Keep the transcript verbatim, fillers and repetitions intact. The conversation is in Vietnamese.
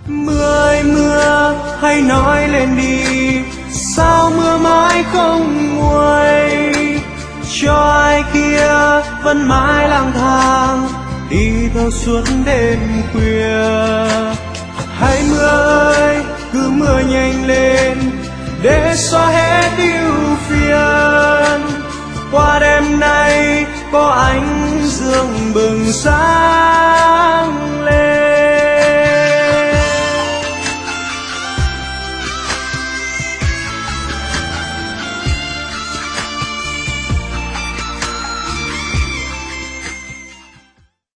Mưa ơi mưa, hãy nói lên đi, sao mưa mãi không nguôi, cho ai kia vẫn mãi lang thang đi theo suốt đêm khuya. Hãy mưa ơi, cứ mưa nhanh lên để xóa hết ưu phiền. Qua đêm nay có ánh dương bừng sáng,